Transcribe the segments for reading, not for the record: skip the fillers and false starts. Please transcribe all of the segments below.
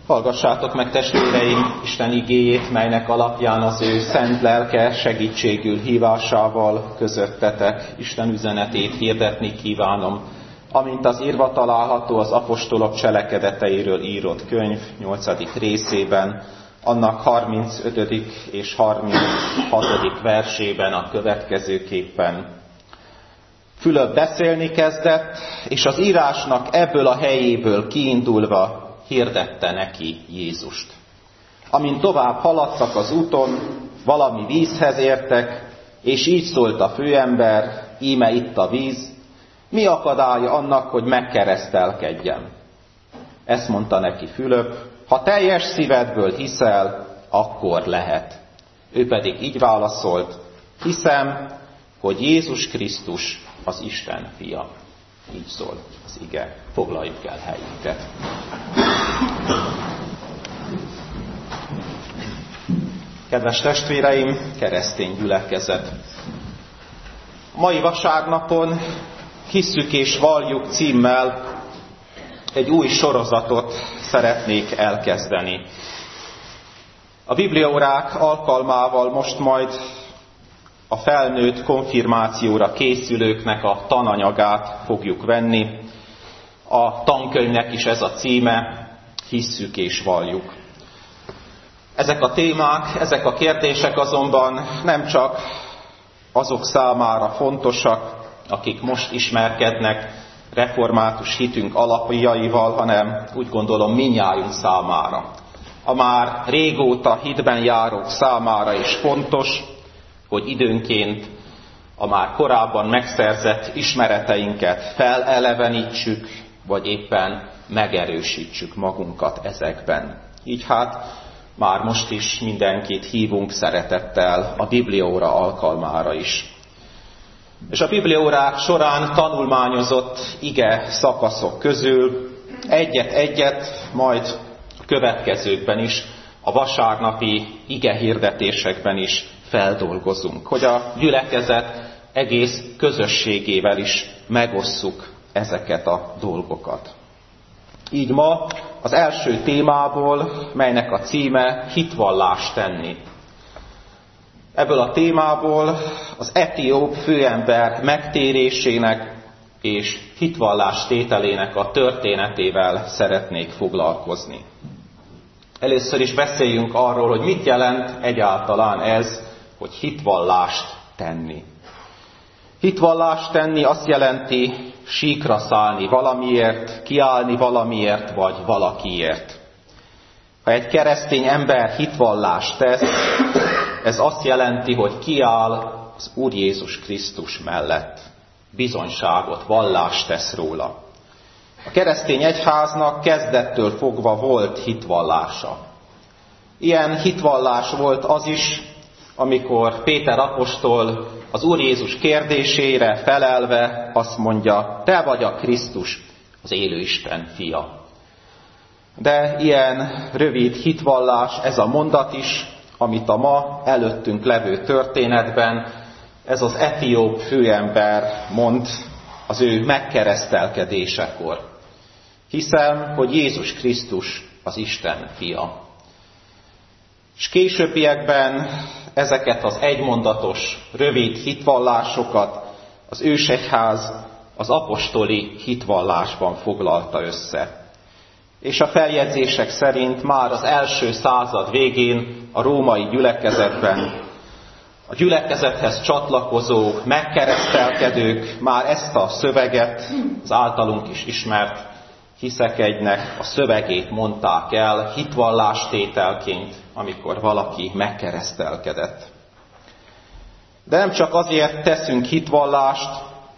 Hallgassátok meg, testvéreim, Isten igéjét, melynek alapján az ő szent lelke segítségül hívásával közöttetek Isten üzenetét hirdetni kívánom, amint az írva található az apostolok cselekedeteiről írott könyv 8. részében, annak 35. és 36. versében a következőképpen. Fülöp beszélni kezdett, és az írásnak ebből a helyéből kiindulva hirdette neki Jézust. Amint tovább haladtak az úton, valami vízhez értek, és így szólt a főember, íme itt a víz, mi akadálya annak, hogy megkeresztelkedjem? Ezt mondta neki Fülöp, ha teljes szívedből hiszel, akkor lehet. Ő pedig így válaszolt, hiszem, hogy Jézus Krisztus az Isten fia. Így szól az ige. Foglaljuk el helyünket. Kedves testvéreim, keresztény gyülekezet! Mai vasárnapon Hisszük és valljuk címmel egy új sorozatot szeretnék elkezdeni. A bibliaórák alkalmával most majd a felnőtt konfirmációra készülőknek a tananyagát fogjuk venni. A tankönyvnek is ez a címe, Hisszük és valljuk. Ezek a témák, ezek a kérdések azonban nem csak azok számára fontosak, akik most ismerkednek református hitünk alapjaival, hanem úgy gondolom mindnyájunk számára. A már régóta hitben járók számára is fontos, hogy időnként a már korábban megszerzett ismereteinket felelevenítsük, vagy éppen megerősítsük magunkat ezekben. Így hát már most is mindenkit hívunk szeretettel a bibliaóra alkalmára is. És a bibliaórák során tanulmányozott ige szakaszok közül egyet-egyet, majd a következőkben is, a vasárnapi ige hirdetésekben is feldolgozunk, hogy a gyülekezet egész közösségével is megosszuk ezeket a dolgokat. Így ma az első témából, melynek a címe hitvallást tenni. Ebből a témából az etióp főember megtérésének és hitvallástételének a történetével szeretnék foglalkozni. Először is beszéljünk arról, hogy mit jelent egyáltalán ez, hogy hitvallást tenni. Hitvallást tenni azt jelenti síkra szállni valamiért, kiállni valamiért, vagy valakiért. Ha egy keresztény ember hitvallást tesz, ez azt jelenti, hogy kiáll az Úr Jézus Krisztus mellett. Bizonyságot, vallást tesz róla. A keresztény egyháznak kezdettől fogva volt hitvallása. Ilyen hitvallás volt az is, amikor Péter apostol az Úr Jézus kérdésére felelve azt mondja, te vagy a Krisztus, az élő Isten fia. De ilyen rövid hitvallás, ez a mondat is, amit a ma előttünk levő történetben ez az etióp főember mond az ő megkeresztelkedésekor. Hiszem, hogy Jézus Krisztus az Isten fia. És későbbiekben ezeket az egymondatos, rövid hitvallásokat az ősegyház az apostoli hitvallásban foglalta össze. És a feljegyzések szerint már az első század végén a római gyülekezetben a gyülekezethez csatlakozó megkeresztelkedők már ezt a szöveget, az általunk is ismert hiszekegynek a szövegét mondták el hitvallástételként, amikor valaki megkeresztelkedett. De nem csak azért teszünk hitvallást,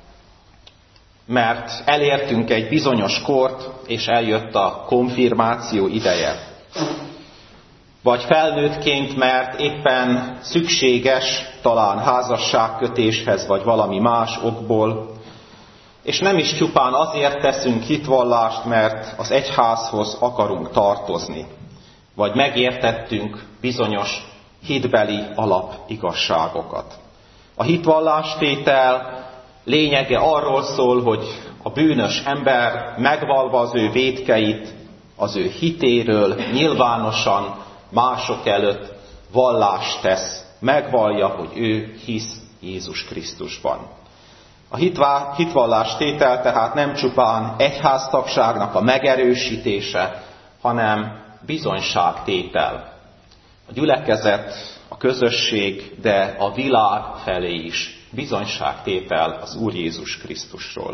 mert elértünk egy bizonyos kort, és eljött a konfirmáció ideje. Vagy felnőttként, mert éppen szükséges, talán házasságkötéshez, vagy valami más okból. És nem is csupán azért teszünk hitvallást, mert az egyházhoz akarunk tartozni. Vagy megértettünk bizonyos hitbeli alapigazságokat. A hitvallástétel lényege arról szól, hogy a bűnös ember megvalva az ő vétkeit, az ő hitéről nyilvánosan mások előtt vallást tesz, megvallja, hogy ő hisz Jézus Krisztusban. A hitvallás tétel tehát nem csupán egyháztagságnak a megerősítése, hanem bizonyságtétel. A gyülekezet, a közösség, de a világ felé is bizonyságtétel az Úr Jézus Krisztusról.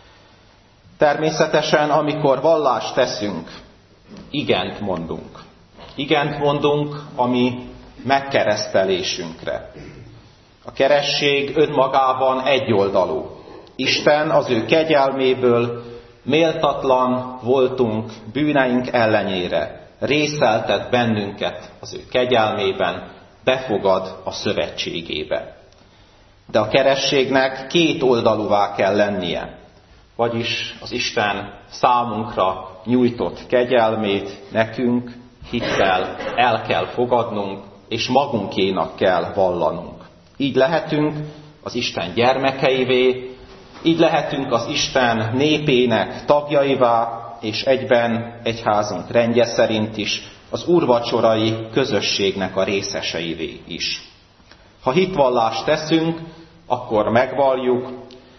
Természetesen, amikor vallást teszünk, igent mondunk. Igent mondunk a mi megkeresztelésünkre. A keresztség önmagában egyoldalú. Isten az ő kegyelméből méltatlan voltunk bűneink ellenére, részeltet bennünket az ő kegyelmében, befogad a szövetségébe. De a keresztségnek két oldalúvá kell lennie, vagyis az Isten számunkra nyújtott kegyelmét nekünk hittel el kell fogadnunk, és magunkénak kell vallanunk. Így lehetünk az Isten gyermekeivé, így lehetünk az Isten népének tagjaivá, és egyben egyházunk rendje szerint is az úrvacsorai közösségnek a részeseivé is. Ha hitvallást teszünk, akkor megvalljuk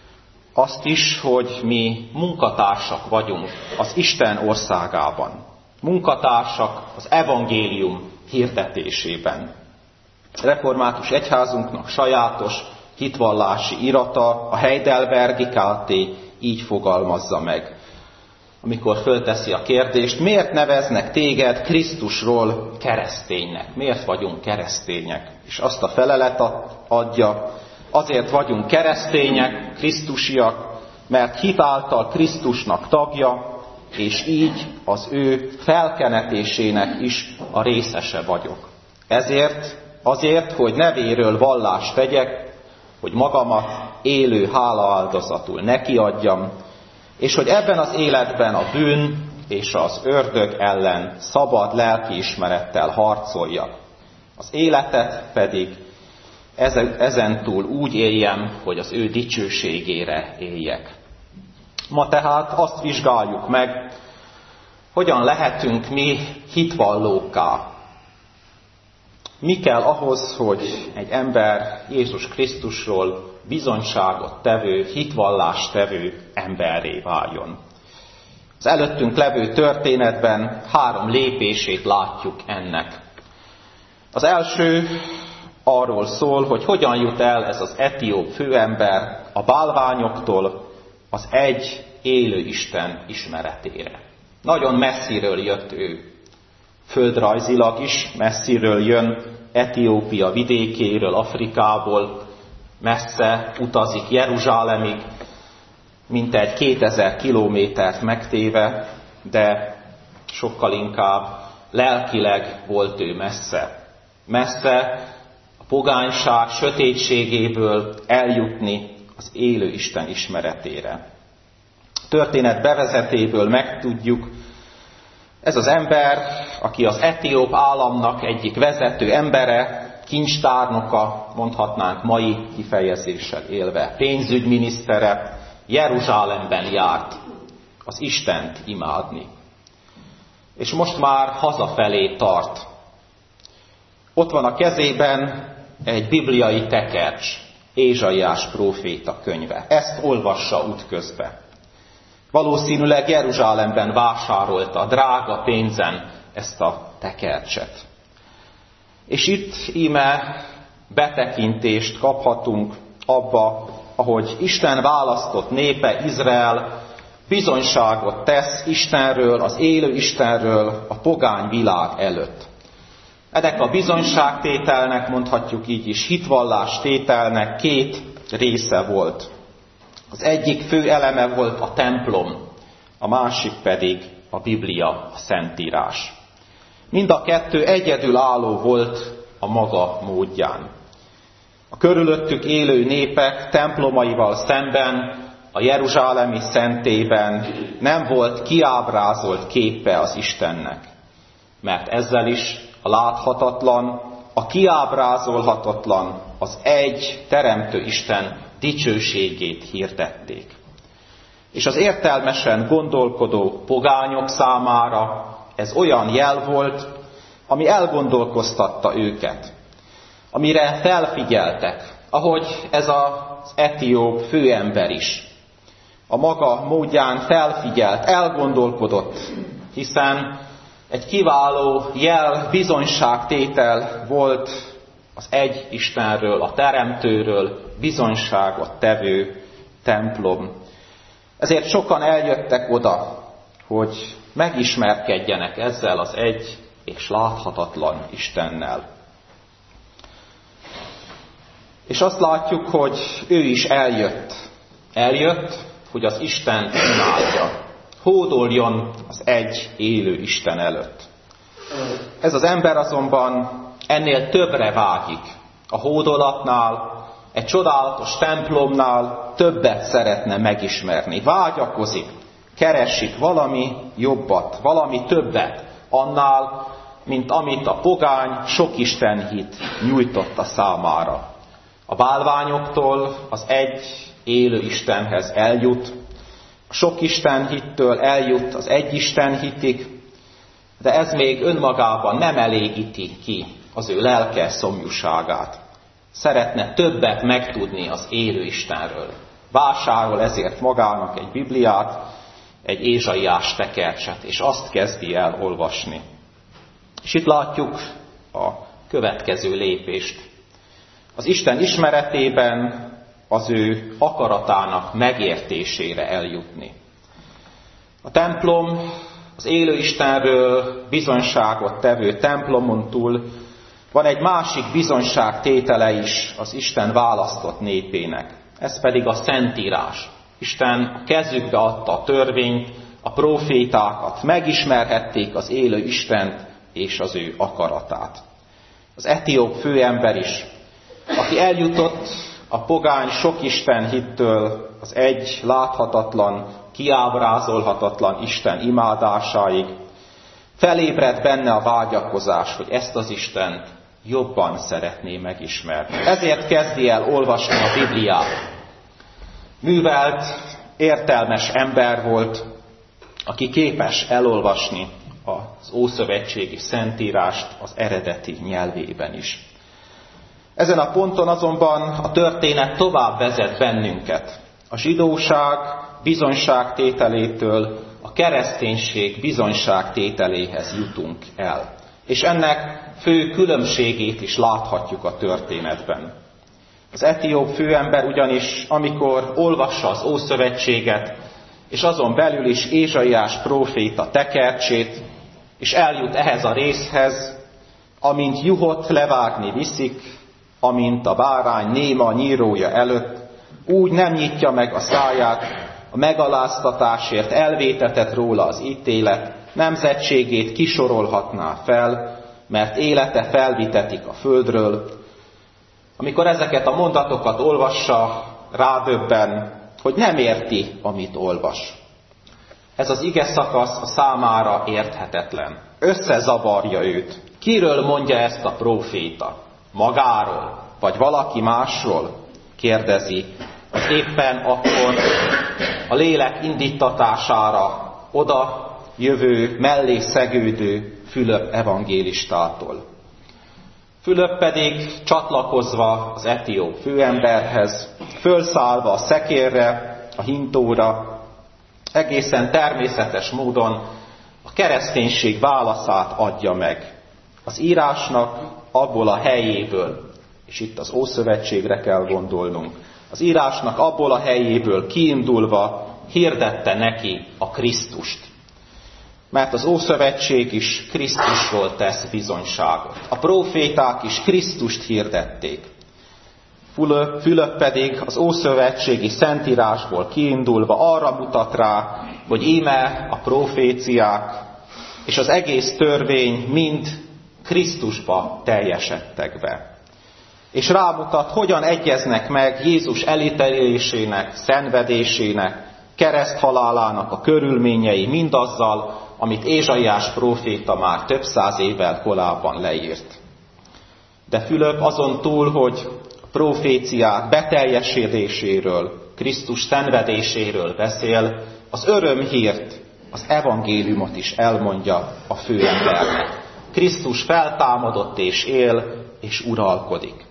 azt is, hogy mi munkatársak vagyunk az Isten országában. Munkatársak az evangélium hirdetésében. Református egyházunknak sajátos hitvallási irata, a Heidelbergi KT így fogalmazza meg, amikor fölteszi a kérdést, miért neveznek téged Krisztusról kereszténynek? Miért vagyunk keresztények? És azt a felelet adja, azért vagyunk keresztények, krisztusiak, mert hit által Krisztusnak tagja, és így az ő felkenetésének is a részese vagyok. Azért, hogy nevéről vallást tegyek, hogy magamat élő hálaáldozatul nekiadjam, és hogy ebben az életben a bűn és az ördög ellen szabad lelkiismerettel harcoljak. Az életet pedig ezentúl úgy éljem, hogy az ő dicsőségére éljek. Ma tehát azt vizsgáljuk meg, hogyan lehetünk mi hitvallókká. Mi kell ahhoz, hogy egy ember Jézus Krisztusról bizonyságot tevő, hitvallást tevő emberré váljon. Az előttünk levő történetben 3 lépését látjuk ennek. Az első arról szól, hogy hogyan jut el ez az etióp főember a bálványoktól az egy élő Isten ismeretére. Nagyon messziről jött ő. Földrajzilag is messziről jön, Etiópia vidékéről, Afrikából, messze utazik Jeruzsálemig, mintegy 2000 kilométert megtéve, de sokkal inkább lelkileg volt ő messze. Messze a pogányság sötétségéből eljutni az élő Isten ismeretére. A történet bevezetéből megtudjuk, ez az ember, aki az etióp államnak egyik vezető embere, kincstárnoka, mondhatnánk mai kifejezéssel élve, pénzügyminisztere, Jeruzsálemben járt az Istent imádni. És most már hazafelé tart. Ott van a kezében egy bibliai tekercs, Ézsaiás próféta könyve. Ezt olvassa útközben. Valószínűleg Jeruzsálemben vásárolta drága pénzen ezt a tekercset. És itt íme betekintést kaphatunk abba, ahogy Isten választott népe, Izrael bizonyságot tesz Istenről, az élő Istenről a pogány világ előtt. Ennek a bizonyságtételnek, mondhatjuk így is, hitvallás tételnek 2 része volt. Az egyik fő eleme volt a templom, a másik pedig a Biblia, a Szentírás. Mind a 2 egyedülálló volt a maga módján. A körülöttük élő népek templomaival szemben, a jeruzsálemi szentében nem volt kiábrázolt képe az Istennek, mert ezzel is a láthatatlan, a kiábrázolhatatlan, az egy teremtő Isten dicsőségét hirdették. És az értelmesen gondolkodó pogányok számára Ez olyan jel volt, ami elgondolkoztatta őket, amire felfigyeltek, ahogy ez az etióp főember is. A maga módján felfigyelt, elgondolkodott, hiszen egy kiváló jel, bizonyságtétel volt az egy Istenről, a Teremtőről bizonyságot tevő templom. Ezért sokan eljöttek oda, hogy megismerkedjenek ezzel az egy és láthatatlan Istennel. És azt látjuk, hogy ő is eljött. Eljött, hogy az Isten imádja. Hódoljon az egy élő Isten előtt. Ez az ember azonban ennél többre vágyik. A hódolatnál, egy csodálatos templomnál többet szeretne megismerni. Vágyakozik, keresik valami jobbat, valami többet annál, mint amit a pogány sokistenhit nyújtotta számára. A bálványoktól az egy élő Istenhez eljut, a sokistenhittől eljut az egy Istenhitig, de ez még önmagában nem elégíti ki az ő lelke szomjúságát. Szeretne többet megtudni az élő Istenről. Vásárol ezért magának egy Bibliát, egy Ézsaiás tekercset, és azt kezdi el olvasni. És itt látjuk a következő lépést. Az Isten ismeretében az ő akaratának megértésére eljutni. A templom, az élő Istenről bizonyságot tevő templomon túl van egy másik bizonyságtétele is az Isten választott népének. Ez pedig a Szentírás. Isten a kezükbe adta a törvényt, a prófétákat, megismerhették az élő Istent és az ő akaratát. Az etióp főember is, aki eljutott a pogány sokisten hittől az egy láthatatlan, kiábrázolhatatlan Isten imádásáig, felébredt benne a vágyakozás, hogy ezt az Istent jobban szeretné megismerni. Ezért kezdi el olvasni a Bibliát. Művelt, értelmes ember volt, aki képes elolvasni az ószövetségi Szentírást az eredeti nyelvében is. Ezen a ponton azonban a történet tovább vezet bennünket. A zsidóság bizonyságtételétől a kereszténység bizonyságtételéhez jutunk el. És ennek fő különbségét is láthatjuk a történetben. Az etióp főember ugyanis, amikor olvassa az Ószövetséget, és azon belül is Ézsaiás próféta tekercsét, és eljut ehhez a részhez, amint juhot levágni viszik, amint a bárány néma nyírója előtt, úgy nem nyitja meg a száját, a megaláztatásért elvétetett róla az ítélet, nemzetségét kisorolhatná fel, mert élete felvitetik a földről. Amikor ezeket a mondatokat olvassa, rádöbben, hogy nem érti, amit olvas. Ez az ige szakasz a számára érthetetlen. Összezavarja őt. Kiről mondja ezt a próféta? Magáról? Vagy valaki másról? Kérdezi az éppen akkor a lélek indítatására oda jövő, mellé szegődő Fülöp evangélistától. Fülöp pedig csatlakozva az etióp főemberhez, fölszállva a szekérre, a hintóra, egészen természetes módon a kereszténység válaszát adja meg. Az írásnak abból a helyéből, és itt az Ószövetségre kell gondolnunk, az írásnak abból a helyéből kiindulva hirdette neki a Krisztust. Mert az Ószövetség is Krisztusról tesz bizonyságot. A próféták is Krisztust hirdették. Fülöp pedig az ószövetségi Szentírásból kiindulva arra mutat rá, hogy íme a proféciák és az egész törvény mind Krisztusba teljesedtek be. És rámutat, hogyan egyeznek meg Jézus elítélésének, szenvedésének, kereszthalálának a körülményei mindazzal, amit Ézsaiás próféta már több száz évvel korábban leírt. De Fülöp azon túl, hogy a proféciák beteljesedéséről, Krisztus szenvedéséről beszél, az örömhírt, az evangéliumot is elmondja a főembernek. Krisztus feltámadott és él, és uralkodik.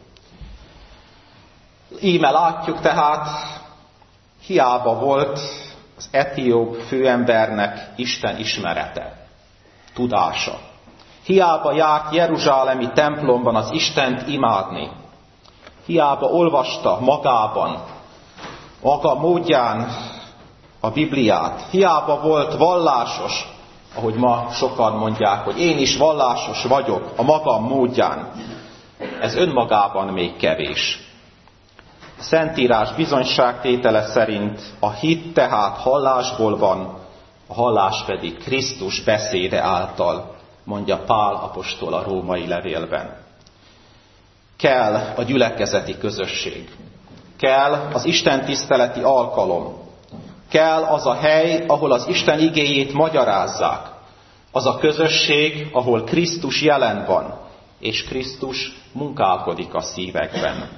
Íme látjuk tehát, hiába volt az etióp főembernek Isten ismerete, tudása. Hiába járt jeruzsálemi templomban az Istent imádni. Hiába olvasta magában, maga módján a Bibliát. Hiába volt vallásos, ahogy ma sokan mondják, hogy én is vallásos vagyok a magam módján. Ez önmagában még kevés. A Szentírás bizonyságtétele szerint a hit tehát hallásból van, a hallás pedig Krisztus beszéde által, mondja Pál apostol a római levélben. Kell a gyülekezeti közösség. Kell az Isten tiszteleti alkalom. Kell az a hely, ahol az Isten igéjét magyarázzák. Az a közösség, ahol Krisztus jelen van, és Krisztus munkálkodik a szívekben.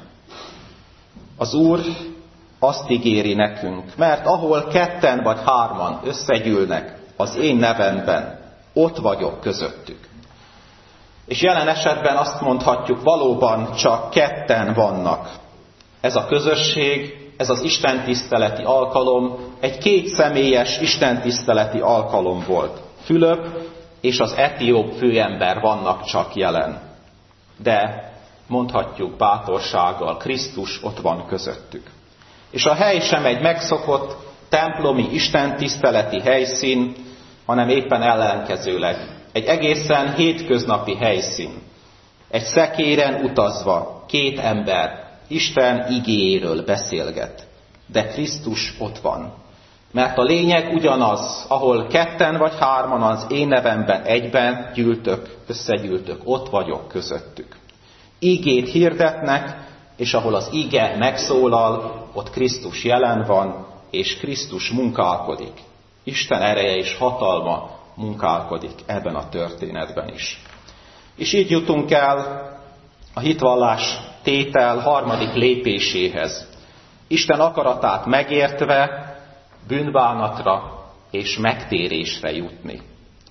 Az Úr azt ígéri nekünk, mert ahol 2 vagy 3 összegyűlnek az én nevemben, ott vagyok közöttük. És jelen esetben azt mondhatjuk, valóban csak 2 vannak. Ez a közösség, ez az istentiszteleti alkalom egy 2 személyes istentiszteleti alkalom volt. Fülöp és az etióp főember vannak csak jelen. De mondhatjuk bátorsággal, Krisztus ott van közöttük. És a hely sem egy megszokott templomi istentiszteleti helyszín, hanem éppen ellenkezőleg egy egészen hétköznapi helyszín. Egy szekéren utazva 2 ember Isten igéjéről beszélget, de Krisztus ott van. Mert a lényeg ugyanaz, ahol 2 vagy 3 az én nevemben egyben gyűltök, összegyűltök, ott vagyok közöttük. Ígét hirdetnek, és ahol az ige megszólal, ott Krisztus jelen van, és Krisztus munkálkodik. Isten ereje és hatalma munkálkodik ebben a történetben is. És így jutunk el a hitvallás tétel 3. lépéséhez. Isten akaratát megértve, bűnbánatra és megtérésre jutni.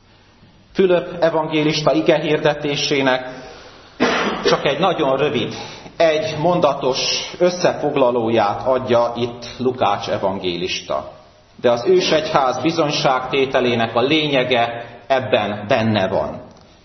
Fülöp evangélista igehirdetésének csak egy nagyon rövid, egy mondatos összefoglalóját adja itt Lukács evangélista. De az ősegyház bizonyságtételének a lényege ebben benne van.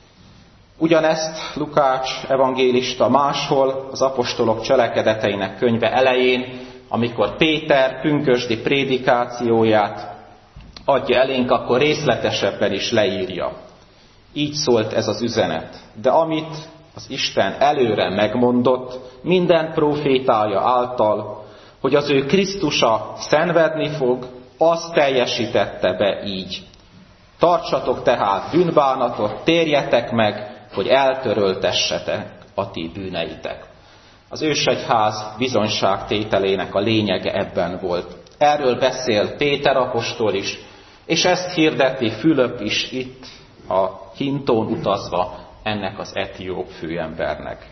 Ugyanezt Lukács evangélista máshol az apostolok cselekedeteinek könyve elején, amikor Péter pünkösdi prédikációját adja elénk, akkor részletesebben is leírja. Így szólt ez az üzenet. De amit az Isten előre megmondott, minden prófétája által, hogy az ő Krisztusa szenvedni fog, azt teljesítette be így. Tartsatok tehát bűnbánatot, térjetek meg, hogy eltöröltessetek a ti bűneitek. Az ősegyház bizonyságtételének a lényege ebben volt. Erről beszél Péter apostol is, és ezt hirdeti Fülöp is itt a hintón utazva ennek az etióp főembernek.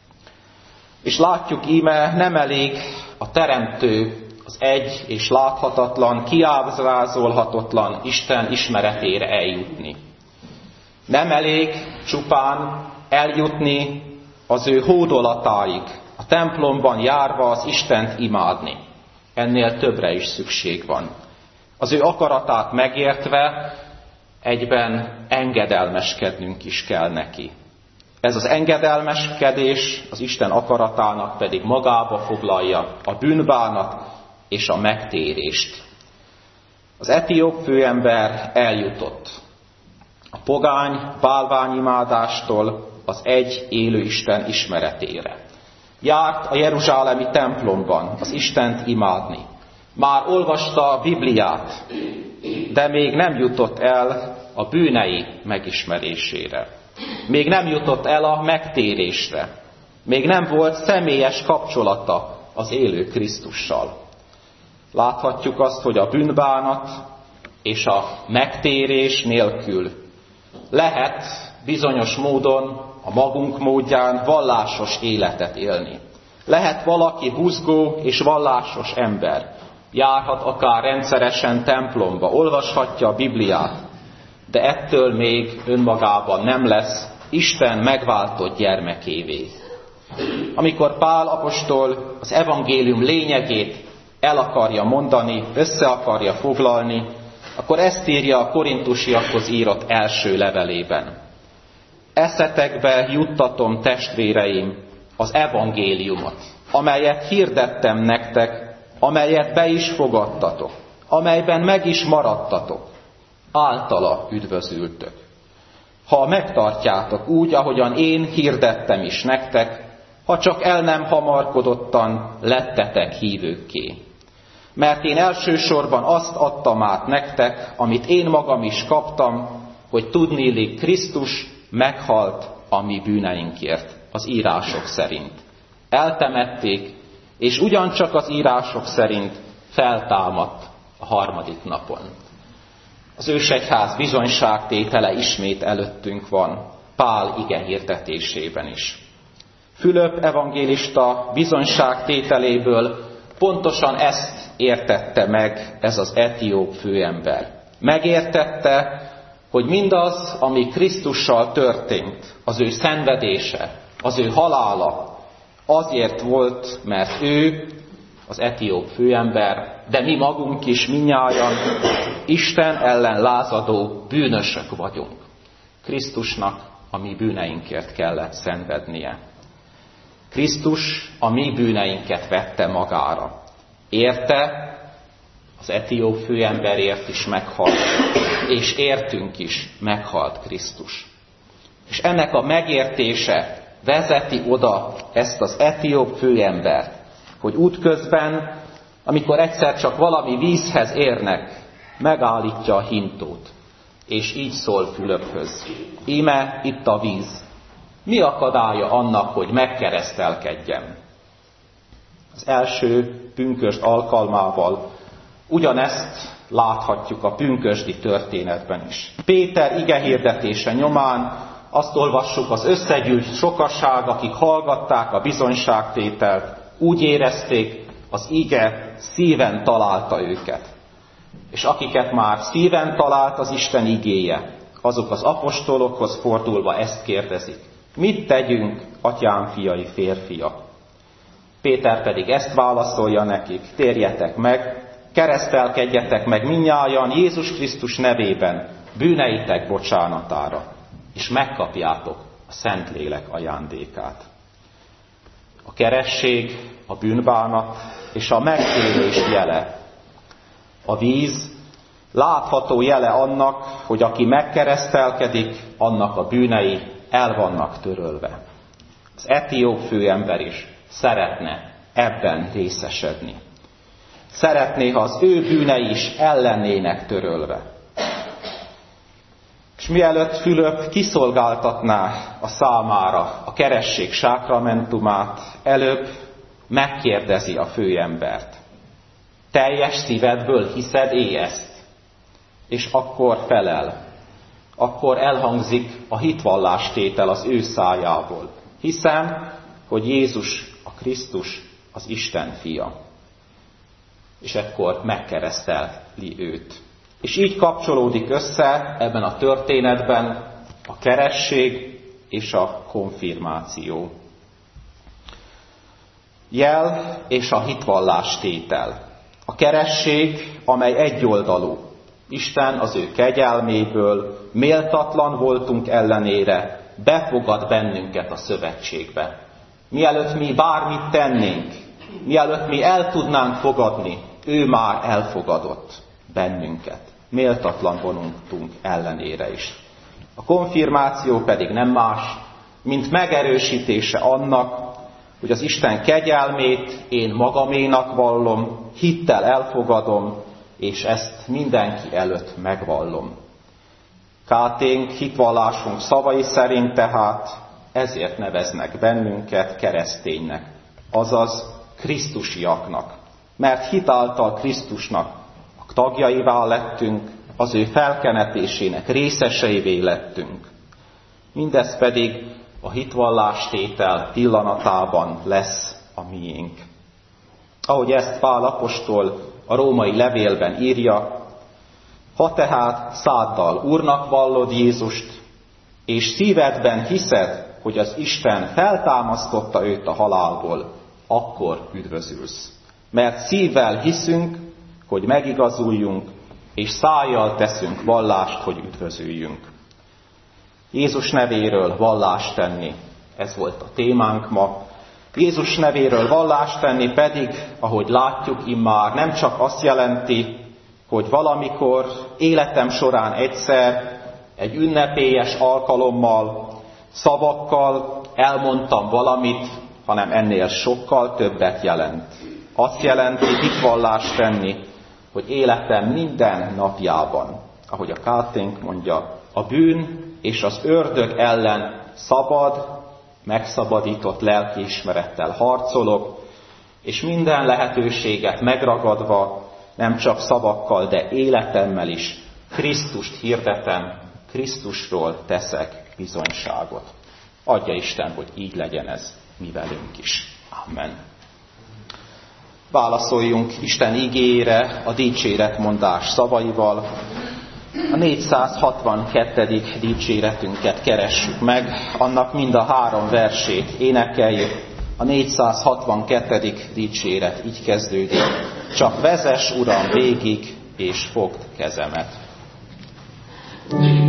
És látjuk íme, nem elég a teremtő, az egy és láthatatlan, kiábrázolhatatlan Isten ismeretére eljutni. Nem elég csupán eljutni az ő hódolatáig, a templomban járva az Istent imádni. Ennél többre is szükség van. Az ő akaratát megértve egyben engedelmeskednünk is kell neki. Ez az engedelmeskedés az Isten akaratának pedig magába foglalja a bűnbánat és a megtérést. Az etióp főember eljutott a pogány bálványimádástól az egy élő Isten ismeretére. Járt a jeruzsálemi templomban az Istent imádni. Már olvasta a Bibliát, de még nem jutott el a bűnei megismerésére. Még nem jutott el a megtérésre. Még nem volt személyes kapcsolata az élő Krisztussal. Láthatjuk azt, hogy a bűnbánat és a megtérés nélkül lehet bizonyos módon, a magunk módján vallásos életet élni. Lehet valaki buzgó és vallásos ember, járhat akár rendszeresen templomba, olvashatja a Bibliát, de ettől még önmagában nem lesz Isten megváltott gyermekévé. Amikor Pál apostol az evangélium lényegét el akarja mondani, össze akarja foglalni, akkor ezt írja a korintusiakhoz írott első levelében. Eszetekbe juttatom, testvéreim, az evangéliumot, amelyet hirdettem nektek, amelyet be is fogadtatok, amelyben meg is maradtatok, általa üdvözültök. Ha megtartjátok úgy, ahogyan én hirdettem is nektek, ha csak el nem hamarkodottan lettetek hívőkké. Mert én elsősorban azt adtam át nektek, amit én magam is kaptam, hogy tudniillik Krisztus meghalt a mi bűneinkért, az írások szerint. Eltemették, és ugyancsak az írások szerint feltámadt a harmadik napon. Az ősegyház bizonyságtétele ismét előttünk van, Pál ige hirdetésében is. Fülöp evangélista bizonyságtételéből pontosan ezt értette meg ez az etióp főember. Megértette, hogy mindaz, ami Krisztussal történt, az ő szenvedése, az ő halála, azért volt, mert ő, az etióp főember, de mi magunk is mindnyájan Isten ellen lázadó bűnösök vagyunk. Krisztusnak a mi bűneinkért kellett szenvednie. Krisztus a mi bűneinket vette magára. Érte, az etióp főemberért is meghalt, és értünk is meghalt Krisztus. És ennek a megértése vezeti oda ezt az etióp főembert, hogy útközben, amikor egyszer csak valami vízhez érnek, megállítja a hintót, és így szól Fülöphöz. Íme itt a víz. Mi akadálya annak, hogy megkeresztelkedjem? Az első pünkösd alkalmával ugyanezt láthatjuk a pünkösdi történetben is. Péter igehirdetése nyomán azt olvassuk, az összegyűlt sokaság, akik hallgatták a bizonyságtételt, úgy érezték, az ige szíven találta őket. És akiket már szíven talált az Isten igéje, azok az apostolokhoz fordulva ezt kérdezik. Mit tegyünk, atyám fiai, férfiak? Péter pedig ezt válaszolja nekik, térjetek meg, keresztelkedjetek meg mindnyájan Jézus Krisztus nevében, bűneitek bocsánatára, és megkapjátok a Szentlélek ajándékát. A keresség, a bűnbánat és a megtérés jele. A víz látható jele annak, hogy aki megkeresztelkedik, annak a bűnei el vannak törölve. Az etióp főember is szeretne ebben részesedni. Szeretné, ha az ő bűnei is el lennének törölve. És mielőtt Fülöp kiszolgáltatná a számára a keresség sákramentumát, előbb megkérdezi a főembert. Teljes szívedből hiszed ezt? És akkor felel. Akkor elhangzik a hitvallástétel az ő szájából. Hiszem, hogy Jézus a Krisztus, az Isten fia. És ekkor megkereszteli őt. És így kapcsolódik össze ebben a történetben a keresség és a konfirmáció. Jel és a hitvallástétel. A keresség, amely egyoldalú. Isten az ő kegyelméből, méltatlan voltunk ellenére, befogad bennünket a szövetségbe. Mielőtt mi bármit tennénk, mielőtt mi el tudnánk fogadni, ő már elfogadott bennünket. Méltatlan voltunk ellenére is. A konfirmáció pedig nem más, mint megerősítése annak, hogy az Isten kegyelmét én magaménak vallom, hittel elfogadom, és ezt mindenki előtt megvallom. Káténk, hitvallásunk szavai szerint tehát ezért neveznek bennünket kereszténynek, azaz krisztusiaknak. Mert hitáltal Krisztusnak a tagjaivá lettünk, az ő felkenetésének részeseivé lettünk. Mindez pedig a hitvallástétel pillanatában lesz a miénk. Ahogy ezt Pál apostol a római levélben írja: ha tehát száddal Úrnak vallod Jézust, és szívedben hiszed, hogy az Isten feltámasztotta őt a halálból, akkor üdvözülsz. Mert szívvel hiszünk, hogy megigazuljunk, és szájjal teszünk vallást, hogy üdvözüljünk. Jézus nevéről vallást tenni, ez volt a témánk ma. Jézus nevéről vallást tenni pedig, ahogy látjuk immár, nem csak azt jelenti, hogy valamikor életem során egyszer, egy ünnepélyes alkalommal, szavakkal elmondtam valamit, hanem ennél sokkal többet jelent. Azt jelenti hitvallást tenni, hogy életem minden napjában, ahogy a Kálténk mondja, a bűn és az ördög ellen szabad, megszabadított lelkiismerettel harcolok, és minden lehetőséget megragadva, nem csak szavakkal, de életemmel is Krisztust hirdetem, Krisztusról teszek bizonyságot. Adja Isten, hogy így legyen ez mi velünk is. Amen. Válaszoljunk Isten igéjére a dicséretmondás szavaival. A 462. dicséretünket keressük meg, annak mind a 3 versét énekeljük. A 462. dicséret így kezdődik: csak vezess, Uram, végig, és fogd kezemet.